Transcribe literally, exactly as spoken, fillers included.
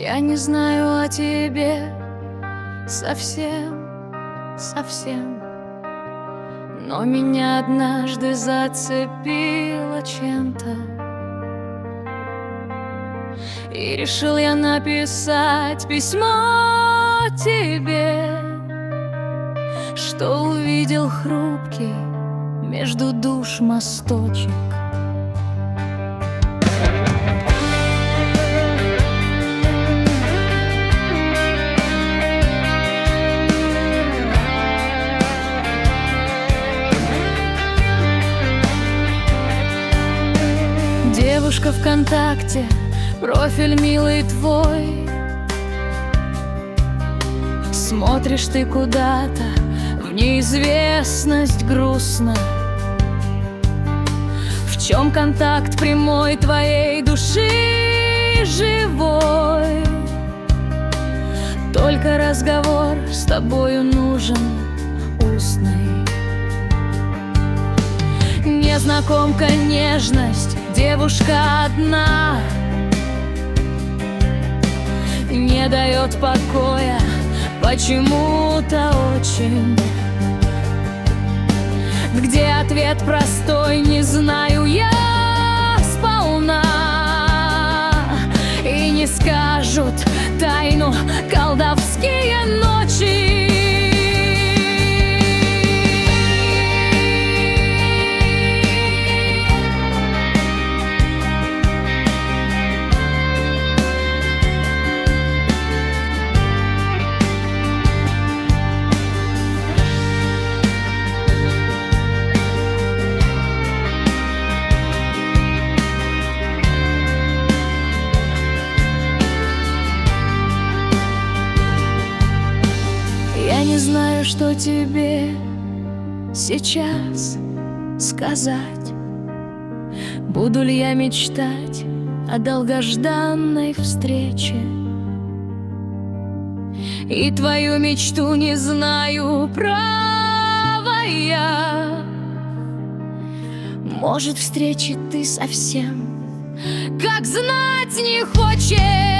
Я не знаю о тебе совсем, совсем, но меня однажды зацепило чем-то, и решил я написать письмо тебе, что увидел хрупкий между душ мосточек. Девушка ВКонтакте, профиль милый твой. Смотришь ты куда-то в неизвестность грустно. В чем контакт прямой твоей души живой? Только разговор с тобою нужен устный. Незнакомка, нежность, девушка одна не дает покоя почему-то очень. Где ответ простой, не знаю я сполна. И не скажут тайну колдовские ночи. Я не знаю, что тебе сейчас сказать. Буду ли я мечтать о долгожданной встрече? И твою мечту не знаю, права я. Может, встречи ты совсем, как знать, не хочешь.